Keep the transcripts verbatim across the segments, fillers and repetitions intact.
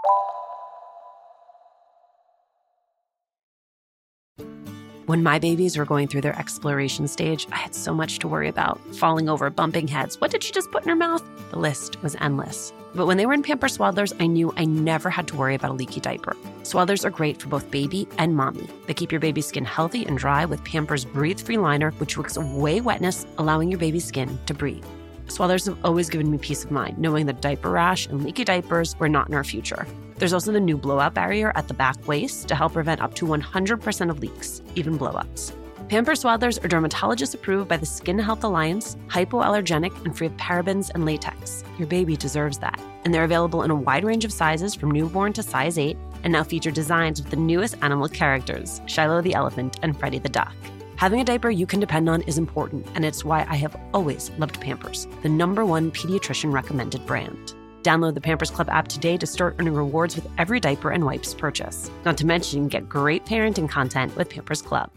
When my babies were going through their exploration stage, I had so much to worry about. Falling over, bumping heads. What did she just put in her mouth? The list was endless. But when they were in Pampers Swaddlers, I knew I never had to worry about a leaky diaper. Swaddlers are great for both baby and mommy. They keep your baby's skin healthy and dry with Pampers Breathe-Free Liner, which wicks away wetness, allowing your baby's skin to breathe. Swaddlers have always given me peace of mind, knowing that diaper rash and leaky diapers were not in our future. There's also the new blowout barrier at the back waist to help prevent up to one hundred percent of leaks, even blowouts. Pampers Swaddlers are dermatologist approved by the Skin Health Alliance, hypoallergenic, and free of parabens and latex. Your baby deserves that. And they're available in a wide range of sizes from newborn to size eight, and now feature designs with the newest animal characters, Shiloh the elephant and Freddie the duck. Having a diaper you can depend on is important, and it's why I have always loved Pampers, the number one pediatrician recommended brand. Download the Pampers Club app today to start earning rewards with every diaper and wipes purchase. Not to mention, get great parenting content with Pampers Club.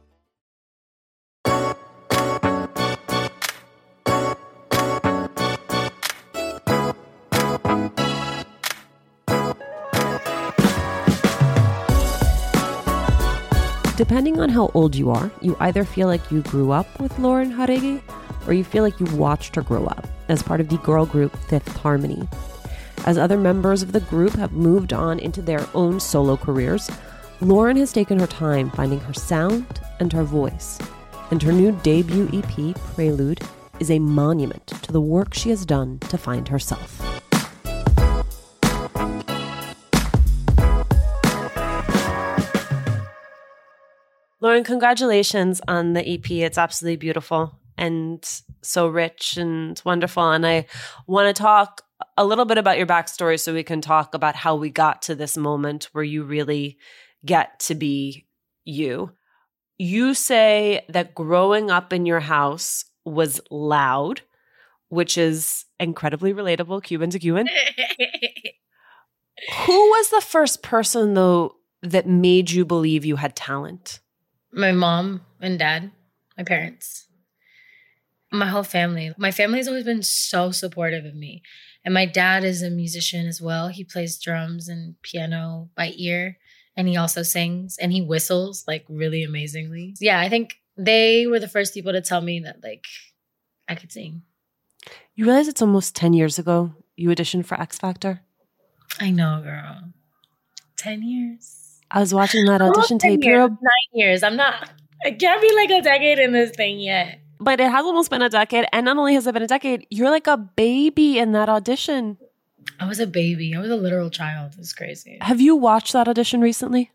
Depending on how old you are, you either feel like you grew up with Lauren Jauregui or you feel like you watched her grow up as part of the girl group Fifth Harmony. As other members of the group have moved on into their own solo careers, Lauren has taken her time finding her sound and her voice. And her new debut E P, Prelude, is a monument to the work she has done to find herself. Lauren, congratulations on the E P. It's absolutely beautiful and so rich and wonderful. And I want to talk a little bit about your backstory so we can talk about how we got to this moment where you really get to be you. You say that growing up in your house was loud, which is incredibly relatable, Cuban to Cuban. Who was the first person, though, that made you believe you had talent? My mom and dad, my parents, my whole family. My family's always been so supportive of me. And my dad is a musician as well. He plays drums and piano by ear. And he also sings and he whistles like really amazingly. Yeah, I think they were the first people to tell me that like I could sing. You realize it's almost ten years ago you auditioned for X Factor? I know, girl. ten years. I was watching that audition tape. Years, a- nine years. I'm not, I can't be like a decade in this thing yet. But it has almost been a decade. And not only has it been a decade, you're like a baby in that audition. I was a baby. I was a literal child. It was crazy. Have you watched that audition recently?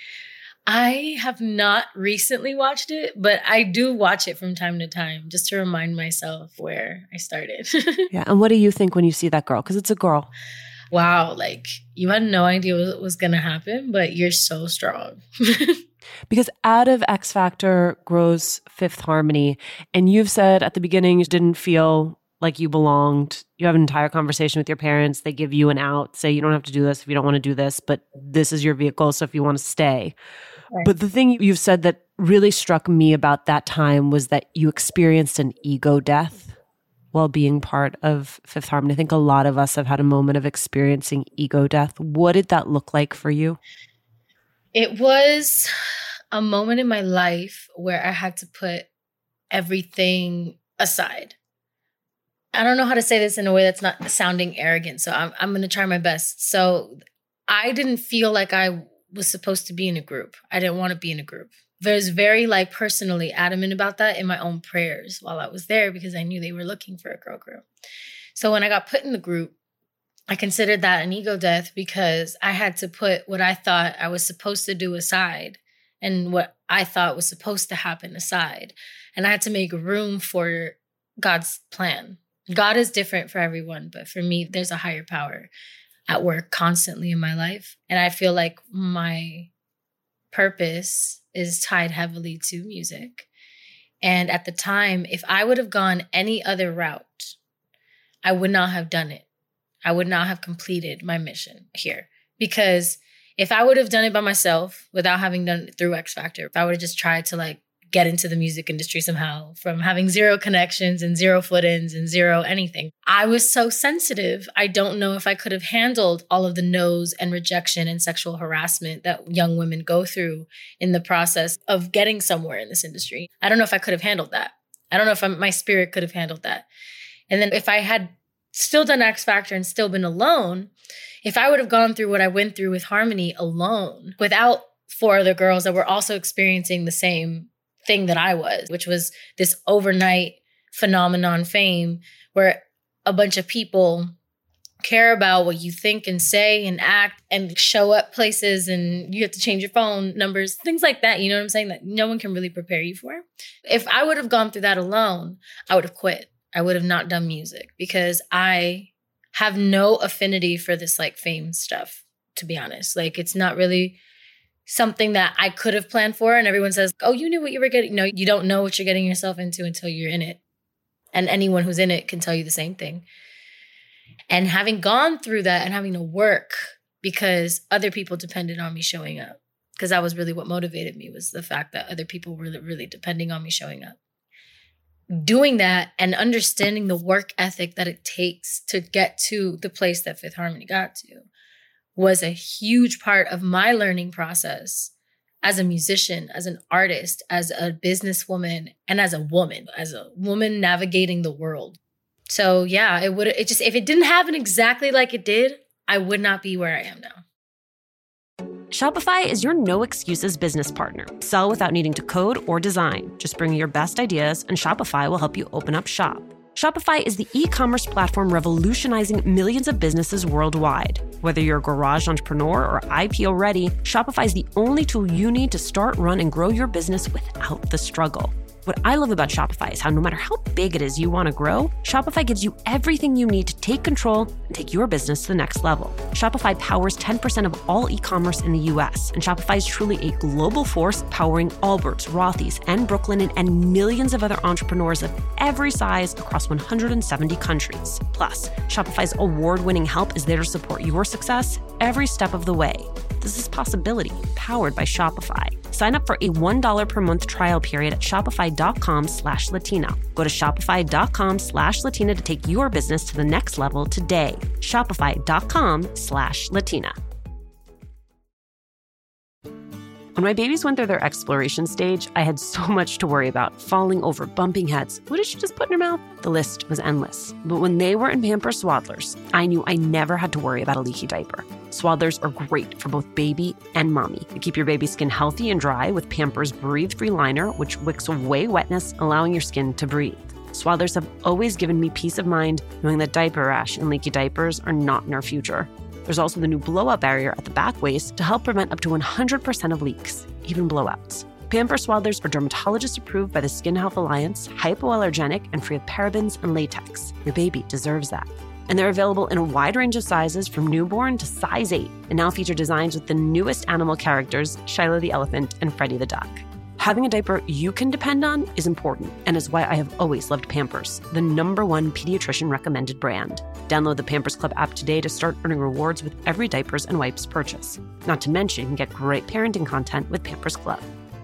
I have not recently watched it, but I do watch it from time to time just to remind myself where I started. Yeah. And what do you think when you see that girl? Because it's a girl. Wow, like you had no idea what was going to happen, but you're so strong. Because out of X Factor grows Fifth Harmony. And you've said at the beginning you didn't feel like you belonged. You have an entire conversation with your parents. They give you an out, say you don't have to do this if you don't want to do this, but this is your vehicle, so if you want to stay. Right. But the thing you've said that really struck me about that time was that you experienced an ego death while being part of Fifth Harmony. I think a lot of us have had a moment of experiencing ego death. What did that look like for you? It was a moment in my life where I had to put everything aside. I don't know how to say this in a way that's not sounding arrogant, so I'm, I'm going to try my best. So I didn't feel like I was supposed to be in a group. I didn't want to be in a group. I was very like personally adamant about that in my own prayers while I was there because I knew they were looking for a girl group. So when I got put in the group, I considered that an ego death because I had to put what I thought I was supposed to do aside and what I thought was supposed to happen aside. And I had to make room for God's plan. God is different for everyone, but for me, there's a higher power at work constantly in my life. And I feel like my purpose is tied heavily to music. And at the time, if I would have gone any other route, I would not have done it. I would not have completed my mission here. Because if I would have done it by myself without having done it through X Factor, if I would have just tried to like get into the music industry somehow from having zero connections and zero foot-ins and zero anything. I was so sensitive. I don't know if I could have handled all of the no's and rejection and sexual harassment that young women go through in the process of getting somewhere in this industry. I don't know if I could have handled that. I don't know if I'm, my spirit could have handled that. And then if I had still done X Factor and still been alone, if I would have gone through what I went through with Harmony alone, without four other girls that were also experiencing the same thing that I was, which was this overnight phenomenon fame where a bunch of people care about what you think and say and act and show up places and you have to change your phone numbers, things like that. You know what I'm saying? That no one can really prepare you for. If I would have gone through that alone, I would have quit. I would have not done music because I have no affinity for this like fame stuff, to be honest. Like it's not really something that I could have planned for. And everyone says, oh, you knew what you were getting. No, you don't know what you're getting yourself into until you're in it. And anyone who's in it can tell you the same thing. And having gone through that and having to work because other people depended on me showing up, because that was really what motivated me, was the fact that other people were really depending on me showing up. Doing that and understanding the work ethic that it takes to get to the place that Fifth Harmony got to was a huge part of my learning process as a musician, as an artist, as a businesswoman, and as a woman, as a woman navigating the world. So yeah, it would, it just, if it didn't happen exactly like it did, I would not be where I am now. Shopify is your no excuses business partner. Sell without needing to code or design. Just bring your best ideas and Shopify will help you open up shop. Shopify is the e-commerce platform revolutionizing millions of businesses worldwide. Whether you're a garage entrepreneur or I P O ready, Shopify is the only tool you need to start, run, and grow your business without the struggle. What I love about Shopify is how no matter how big it is you want to grow, Shopify gives you everything you need to take control and take your business to the next level. Shopify powers ten percent of all e-commerce in the U S, and Shopify is truly a global force powering Allbirds, Rothy's, and Brooklinen, and millions of other entrepreneurs of every size across one hundred seventy countries. Plus, Shopify's award-winning help is there to support your success every step of the way. This is Possibility, powered by Shopify. Sign up for a one dollar per month trial period at shopify.com slash Latina. Go to shopify.com slash Latina to take your business to the next level today. Shopify.com slash Latina. When my babies went through their exploration stage, I had so much to worry about. Falling over, bumping heads. What did she just put in her mouth? The list was endless. But when they were in Pampers Swaddlers, I knew I never had to worry about a leaky diaper. Swaddlers are great for both baby and mommy. They keep your baby's skin healthy and dry with Pampers Breathe-Free Liner, which wicks away wetness, allowing your skin to breathe. Swaddlers have always given me peace of mind knowing that diaper rash and leaky diapers are not in our future. There's also the new blowout barrier at the back waist to help prevent up to one hundred percent of leaks, even blowouts. Pampers Swaddlers are dermatologist approved by the Skin Health Alliance, hypoallergenic, and free of parabens and latex. Your baby deserves that. And they're available in a wide range of sizes from newborn to size eight, and now feature designs with the newest animal characters, Shiloh the elephant and Freddie the duck. Having a diaper you can depend on is important, and is why I have always loved Pampers, the number one pediatrician recommended brand. Download the Pampers Club app today to start earning rewards with every diapers and wipes purchase. Not to mention, you can get great parenting content with Pampers Club.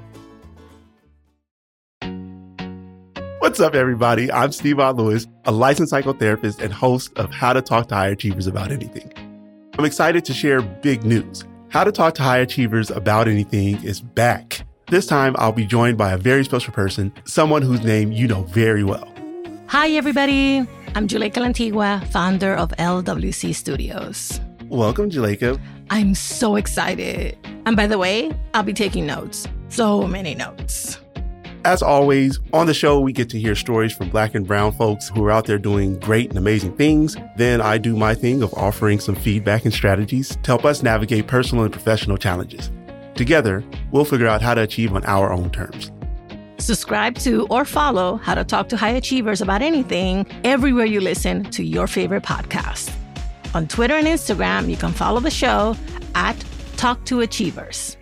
What's up, everybody? I'm Steve-Aud Lewis, a licensed psychotherapist and host of How to Talk to High Achievers About Anything. I'm excited to share big news. How to Talk to High Achievers About Anything is back. This time, I'll be joined by a very special person, someone whose name you know very well. Hi, everybody. I'm Juleyka Lantigua, founder of L W C Studios. Welcome, Juleyka. I'm so excited. And by the way, I'll be taking notes. So many notes. As always, on the show, we get to hear stories from Black and brown folks who are out there doing great and amazing things. Then I do my thing of offering some feedback and strategies to help us navigate personal and professional challenges. Together, we'll figure out how to achieve on our own terms. Subscribe to or follow How to Talk to High Achievers About Anything everywhere you listen to your favorite podcast. On Twitter and Instagram, you can follow the show at Talk to Achievers.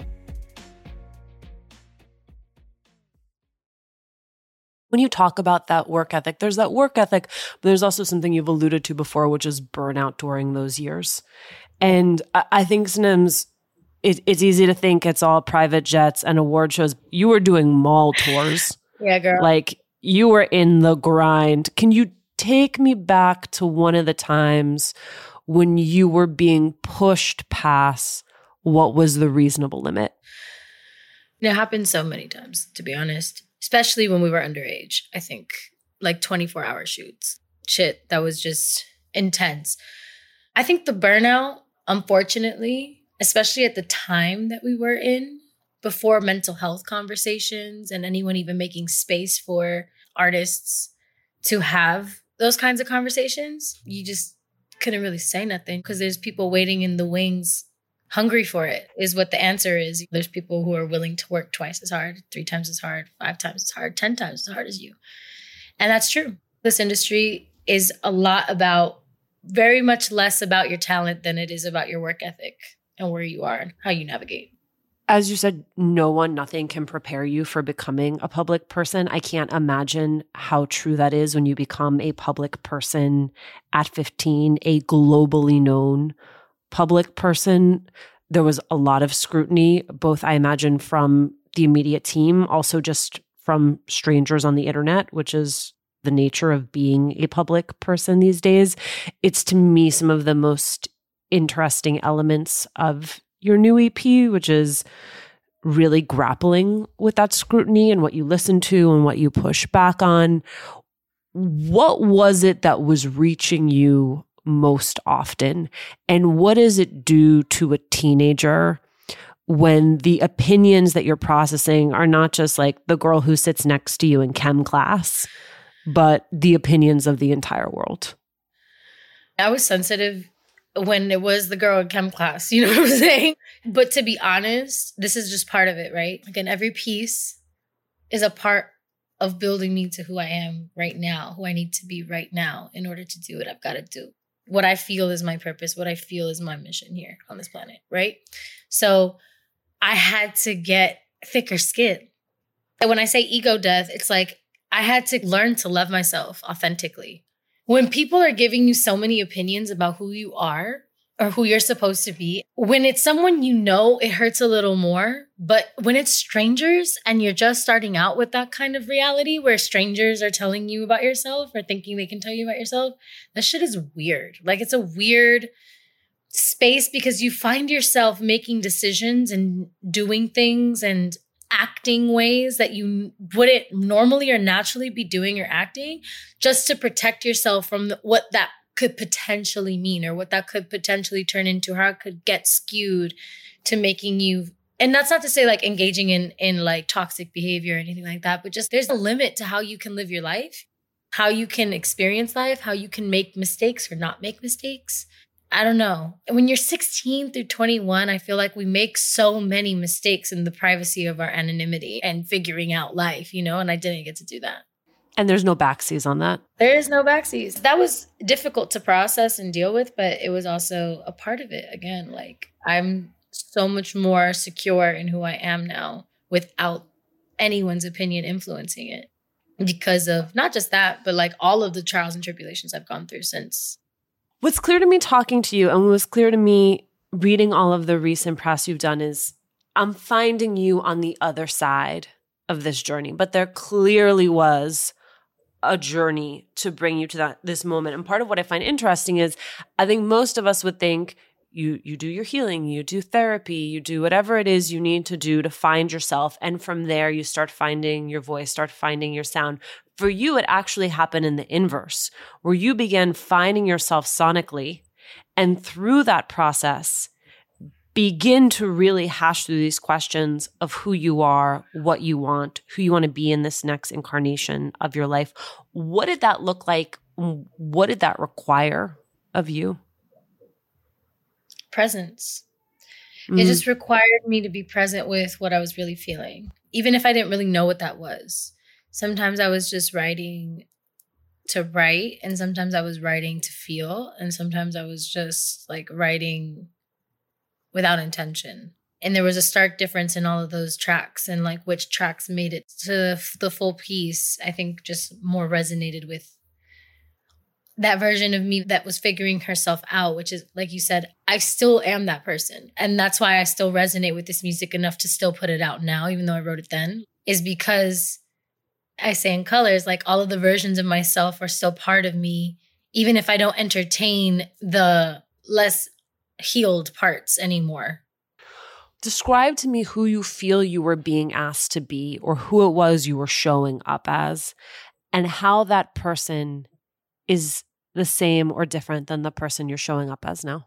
When you talk about that work ethic, there's that work ethic, but there's also something you've alluded to before, which is burnout during those years. And I think sometimes it, it's easy to think it's all private jets and award shows. You were doing mall tours. Yeah, girl. Like, you were in the grind. Can you take me back to one of the times when you were being pushed past what was the reasonable limit? It happened so many times, to be honest, especially when we were underage, I think, like twenty-four hour shoots. Shit, that was just intense. I think the burnout, unfortunately, especially at the time that we were in, before mental health conversations and anyone even making space for artists to have those kinds of conversations, you just couldn't really say nothing because there's people waiting in the wings, hungry for it, is what the answer is. There's people who are willing to work twice as hard, three times as hard, five times as hard, ten times as hard as you. And that's true. This industry is a lot about, very much less about your talent than it is about your work ethic and where you are and how you navigate. As you said, no one, nothing can prepare you for becoming a public person. I can't imagine how true that is when you become a public person at fifteen, a globally known public person. There was a lot of scrutiny, both I imagine from the immediate team, also just from strangers on the internet, which is the nature of being a public person these days. It's, to me, some of the most interesting elements of your new E P, which is really grappling with that scrutiny and what you listen to and what you push back on. What was it that was reaching you most often? And what does it do to a teenager when the opinions that you're processing are not just like the girl who sits next to you in chem class, but the opinions of the entire world? I was sensitive when it was the girl in chem class, you know what I'm saying? But to be honest, this is just part of it, right? Again, every piece is a part of building me to who I am right now, who I need to be right now in order to do what I've got to do. What I feel is my purpose, what I feel is my mission here on this planet, right? So I had to get thicker skin. And when I say ego death, it's like I had to learn to love myself authentically. When people are giving you so many opinions about who you are or who you're supposed to be, when it's someone you know, it hurts a little more. But when it's strangers and you're just starting out with that kind of reality where strangers are telling you about yourself or thinking they can tell you about yourself, that shit is weird. Like, it's a weird space because you find yourself making decisions and doing things and acting ways that you wouldn't normally or naturally be doing or acting just to protect yourself from the, what that could potentially mean or what that could potentially turn into, how it could get skewed to making you. And that's not to say like engaging in, in like toxic behavior or anything like that, but just there's a limit to how you can live your life, how you can experience life, how you can make mistakes or not make mistakes. I don't know. When you're sixteen through twenty-one, I feel like we make so many mistakes in the privacy of our anonymity and figuring out life, you know, and I didn't get to do that. And there's no backseas on that. There is no backseas. That was difficult to process and deal with, but it was also a part of it. Again, like I'm so much more secure in who I am now without anyone's opinion influencing it because of not just that, but like all of the trials and tribulations I've gone through since. What's clear to me talking to you and what was clear to me reading all of the recent press you've done is I'm finding you on the other side of this journey. But there clearly was a journey to bring you to that this moment. And part of what I find interesting is I think most of us would think you you do your healing, you do therapy, you do whatever it is you need to do to find yourself. And from there, you start finding your voice, start finding your sound. For you, it actually happened in the inverse, where you began finding yourself sonically. And through that process, begin to really hash through these questions of who you are, what you want, who you want to be in this next incarnation of your life. What did that look like? What did that require of you? Presence. Mm. It just required me to be present with what I was really feeling, even if I didn't really know what that was. Sometimes I was just writing to write, and sometimes I was writing to feel, and sometimes I was just like writing without intention. And there was a stark difference in all of those tracks and like which tracks made it to the full piece. I think just more resonated with that version of me that was figuring herself out, which is, like you said, I still am that person. And that's why I still resonate with this music enough to still put it out now, even though I wrote it then, is because I say in Colors, like all of the versions of myself are still part of me, even if I don't entertain the less healed parts anymore. Describe to me who you feel you were being asked to be or who it was you were showing up as and how that person is the same or different than the person you're showing up as now.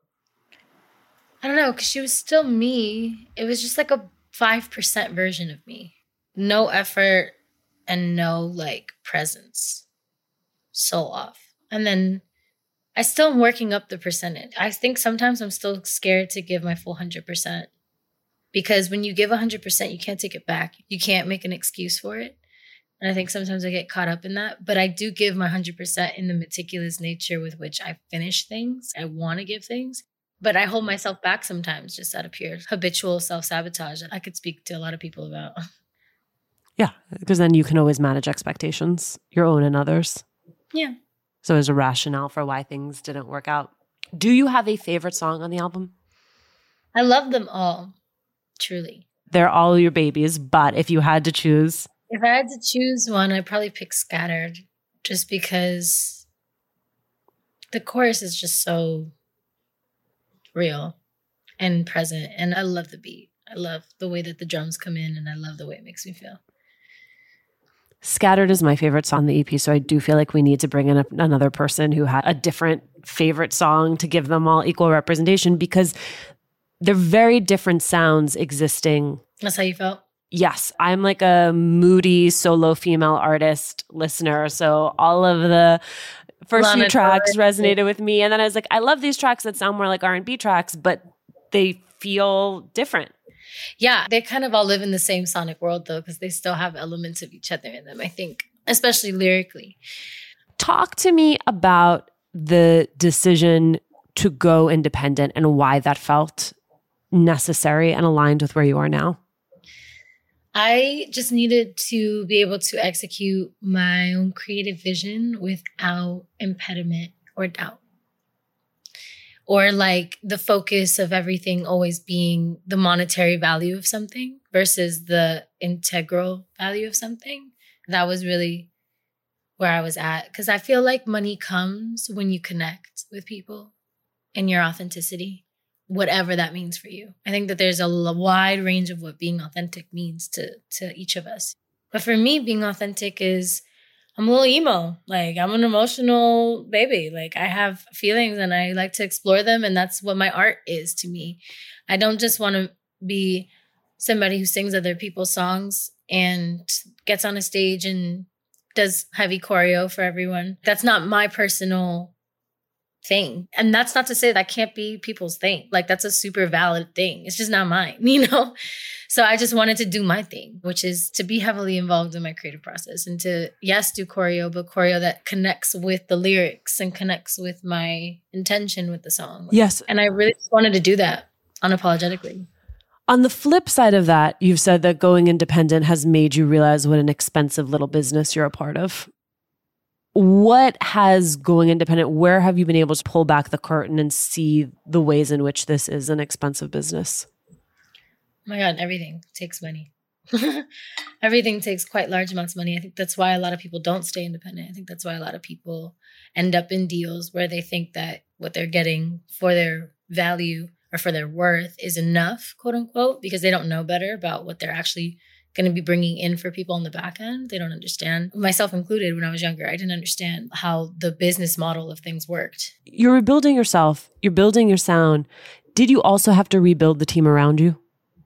I don't know, because she was still me. It was just like a five percent version of me. No effort and no like presence. So off. And then I still am working up the percentage. I think sometimes I'm still scared to give my full one hundred percent. Because when you give one hundred percent, you can't take it back. You can't make an excuse for it. And I think sometimes I get caught up in that. But I do give my one hundred percent in the meticulous nature with which I finish things. I want to give things. But I hold myself back sometimes just out of pure habitual self-sabotage that I could speak to a lot of people about. Yeah, because then you can always manage expectations, your own and others. Yeah. So there's a rationale for why things didn't work out. Do you have a favorite song on the album? I love them all. Truly. They're all your babies, but if you had to choose. If I had to choose one, I'd probably pick Scattered, just because the chorus is just so real and present. And I love the beat. I love the way that the drums come in, and I love the way it makes me feel. Scattered is my favorite song on the E P, so I do feel like we need to bring in a, another person who had a different favorite song to give them all equal representation, because they're very different sounds existing. That's how you felt? Yes. I'm like a moody solo female artist listener. So all of the first Lana few tracks Del Rey. resonated with me. And then I was like, I love these tracks that sound more like R and B tracks, but they feel different. Yeah. They kind of all live in the same sonic world though, because they still have elements of each other in them, I think, especially lyrically. Talk to me about the decision to go independent and why that felt necessary and aligned with where you are now. I just needed to be able to execute my own creative vision without impediment or doubt. Or like the focus of everything always being the monetary value of something versus the integral value of something. That was really where I was at. Because I feel like money comes when you connect with people in your authenticity, whatever that means for you. I think that there's a wide range of what being authentic means to, to each of us. But for me, being authentic is, I'm a little emo. Like, I'm an emotional baby. Like, I have feelings and I like to explore them. And that's what my art is to me. I don't just want to be somebody who sings other people's songs and gets on a stage and does heavy choreo for everyone. That's not my personal thing. And that's not to say that can't be people's thing. Like, that's a super valid thing. It's just not mine, you know? So I just wanted to do my thing, which is to be heavily involved in my creative process and to, yes, do choreo, but choreo that connects with the lyrics and connects with my intention with the song. Yes. And I really just wanted to do that unapologetically. On the flip side of that, you've said that going independent has made you realize what an expensive little business you're a part of. What has going independent, where have you been able to pull back the curtain and see the ways in which this is an expensive business? Oh my God, everything takes money. Everything takes quite large amounts of money. I think that's why a lot of people don't stay independent. I think that's why a lot of people end up in deals where they think that what they're getting for their value or for their worth is enough, quote unquote, because they don't know better about what they're actually going to be bringing in for people on the back end. They don't understand, myself included. When I was younger, I didn't understand how the business model of things worked. You're rebuilding yourself. You're building your sound. Did you also have to rebuild the team around you?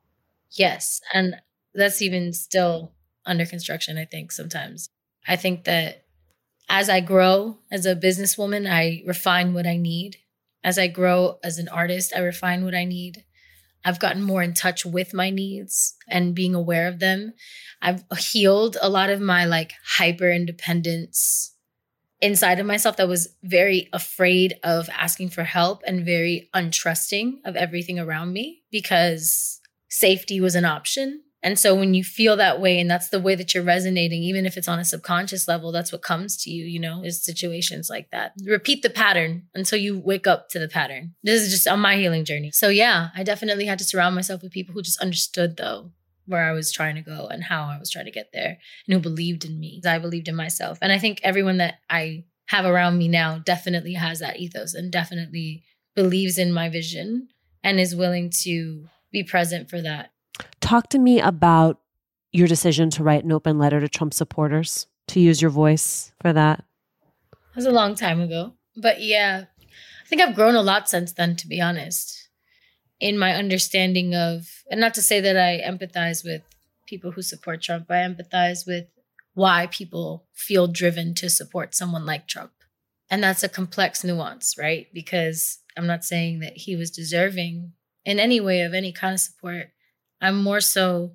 Yes. And that's even still under construction, I think, sometimes. I think that as I grow as a businesswoman, I refine what I need. As I grow as an artist, I refine what I need. I've gotten more in touch with my needs and being aware of them. I've healed a lot of my like hyper independence inside of myself that was very afraid of asking for help and very untrusting of everything around me because safety was an option And so when you feel that way and that's the way that you're resonating, even if it's on a subconscious level, that's what comes to you, you know, is situations like that. Repeat the pattern until you wake up to the pattern. This is just on my healing journey. So yeah, I definitely had to surround myself with people who just understood though where I was trying to go and how I was trying to get there and who believed in me. I believed in myself. And I think everyone that I have around me now definitely has that ethos and definitely believes in my vision and is willing to be present for that. Talk to me about your decision to write an open letter to Trump supporters, to use your voice for that. It was a long time ago. But yeah, I think I've grown a lot since then, to be honest, in my understanding of, and not to say that I empathize with people who support Trump, I empathize with why people feel driven to support someone like Trump. And that's a complex nuance, right? Because I'm not saying that he was deserving in any way of any kind of support. I'm more so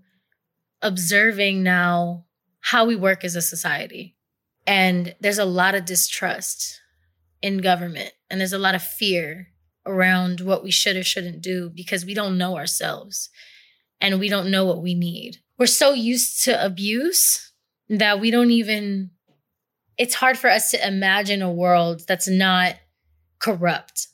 observing now how we work as a society. And there's a lot of distrust in government. And there's a lot of fear around what we should or shouldn't do because we don't know ourselves and we don't know what we need. We're so used to abuse that we don't even, it's hard for us to imagine a world that's not corrupt.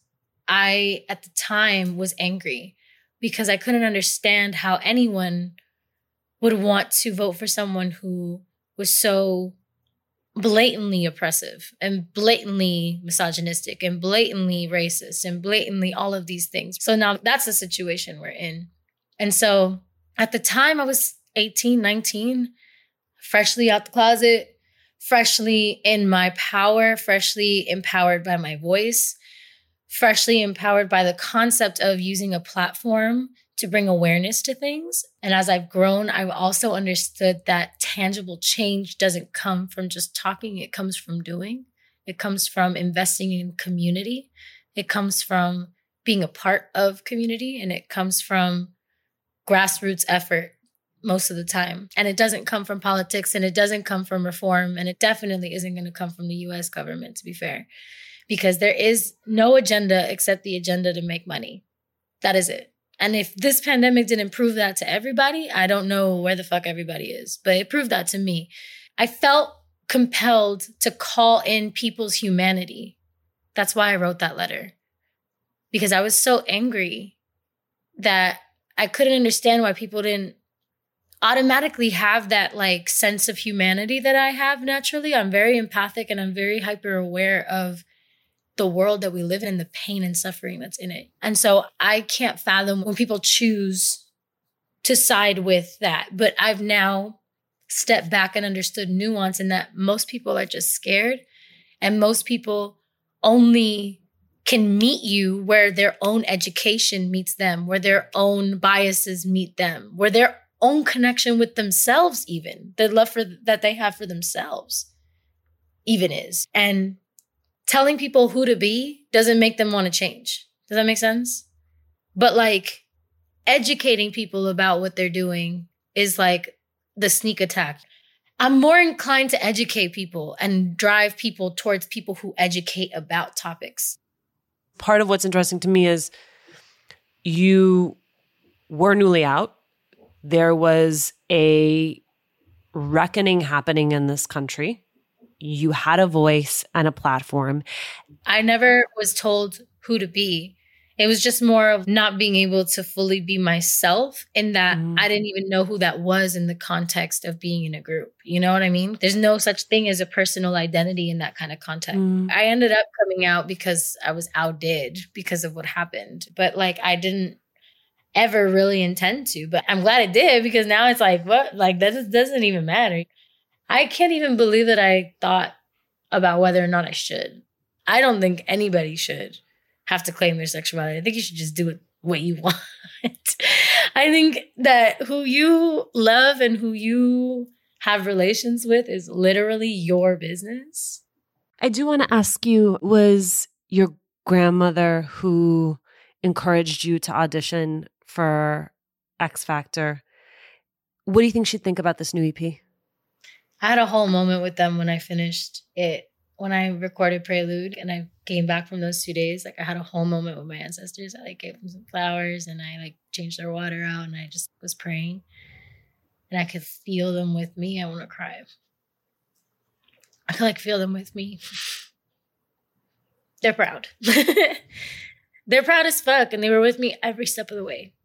I, at the time, was angry because I couldn't understand how anyone would want to vote for someone who was so blatantly oppressive and blatantly misogynistic and blatantly racist and blatantly all of these things. So now that's the situation we're in. And so at the time I was eighteen, nineteen, freshly out the closet, freshly in my power, freshly empowered by my voice, freshly empowered by the concept of using a platform to bring awareness to things. And as I've grown, I've also understood that tangible change doesn't come from just talking. It comes from doing. It comes from investing in community. It comes from being a part of community. And it comes from grassroots effort most of the time. And it doesn't come from politics and it doesn't come from reform. And it definitely isn't going to come from the U S government, to be fair. Because there is no agenda except the agenda to make money. That is it. And if this pandemic didn't prove that to everybody, I don't know where the fuck everybody is. But it proved that to me. I felt compelled to call in people's humanity. That's why I wrote that letter. Because I was so angry that I couldn't understand why people didn't automatically have that like sense of humanity that I have naturally. I'm very empathic and I'm very hyper aware of the world that we live in and the pain and suffering that's in it. And so I can't fathom when people choose to side with that. But I've now stepped back and understood nuance in that most people are just scared and most people only can meet you where their own education meets them, where their own biases meet them, where their own connection with themselves even, the love for that they have for themselves even is. And telling people who to be doesn't make them want to change. Does that make sense? But like educating people about what they're doing is like the sneak attack. I'm more inclined to educate people and drive people towards people who educate about topics. Part of what's interesting to me is you were newly out. There was a reckoning happening in this country. You had a voice and a platform. I never was told who to be. It was just more of not being able to fully be myself in that mm. I didn't even know who that was in the context of being in a group. You know what I mean? There's no such thing as a personal identity in that kind of context. Mm. I ended up coming out because I was outdid because of what happened. But like I didn't ever really intend to. But I'm glad I did because now it's like, what? Like that just doesn't even matter. I can't even believe that I thought about whether or not I should. I don't think anybody should have to claim their sexuality. I think you should just do it what you want. I think that who you love and who you have relations with is literally your business. I do want to ask you, was your grandmother who encouraged you to audition for X Factor, what do you think she'd think about this new E P? I had a whole moment with them when I finished it. When I recorded Prelude and I came back from those two days, like I had a whole moment with my ancestors. I like gave them some flowers and I like changed their water out and I just was praying. and I could feel them with me, I want to cry. I can like feel them with me. They're proud. They're proud as fuck, and they were with me every step of the way.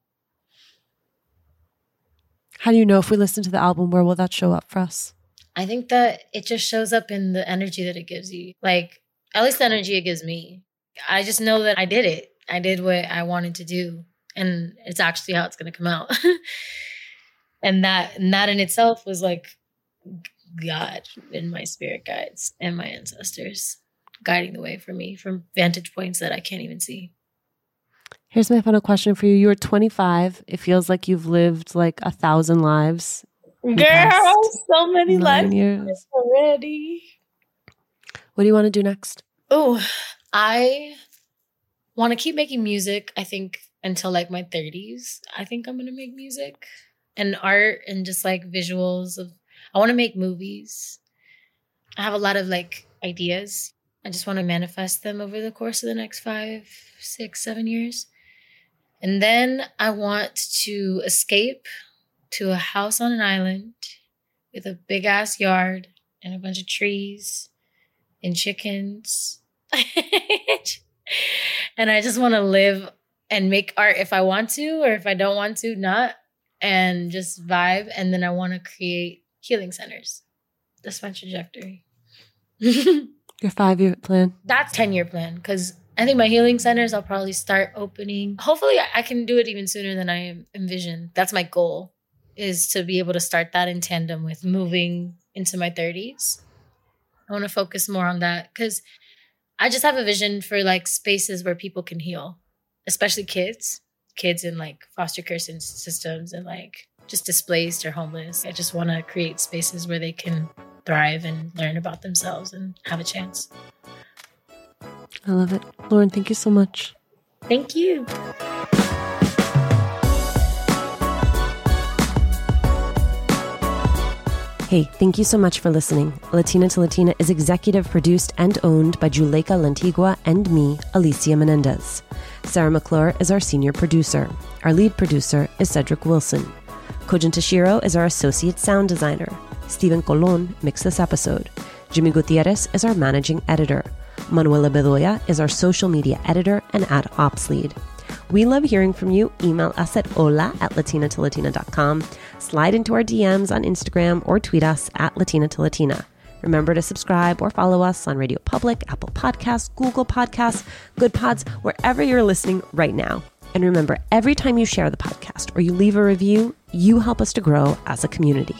How do you know if we listen to the album, where will that show up for us? I think that it just shows up in the energy that it gives you. Like, at least the energy it gives me. I just know that I did it. I did what I wanted to do. And it's actually how it's going to come out. and that and that in itself was like God and my spirit guides and my ancestors guiding the way for me from vantage points that I can't even see. Here's my final question for you. You were twenty-five. It feels like you've lived like a thousand lives. Girl, so many lives years. already. What do you want to do next? Oh, I want to keep making music, I think, until like my thirties. I think I'm going to make music and art and just like visuals of, I want to make movies. I have a lot of like ideas. I just want to manifest them over the course of the next five, six, seven years. And then I want to escape to a house on an island with a big ass yard and a bunch of trees and chickens. And I just want to live and make art if I want to, or if I don't want to, not, and just vibe. And then I want to create healing centers. That's my trajectory. Your five-year plan? That's ten-year plan, because I think my healing centers, I'll probably start opening. Hopefully I can do it even sooner than I envision. That's my goal, is to be able to start that in tandem with moving into my thirties. I want to focus more on that because I just have a vision for like spaces where people can heal, especially kids, kids in like foster care systems and like just displaced or homeless. I just want to create spaces where they can thrive and learn about themselves and have a chance. I love it. Lauren, thank you so much. Thank you. Hey, thank you so much for listening. Latina to Latina is executive produced and owned by Juleyka Lantigua and me, Alicia Menendez. Sarah McClure is our senior producer. Our lead producer is Cedric Wilson. Kojin Tashiro is our associate sound designer. Stephen Colon mixed this episode. Jimmy Gutierrez is our managing editor. Manuela Bedoya is our social media editor and ad ops lead. We love hearing from you. Email us at hola at latina to latina dot com. Slide into our D Ms on Instagram or tweet us at Latina to Latina. Remember to subscribe or follow us on Radio Public, Apple Podcasts, Google Podcasts, Good Pods, wherever you're listening right now. And remember, every time you share the podcast or you leave a review, you help us to grow as a community.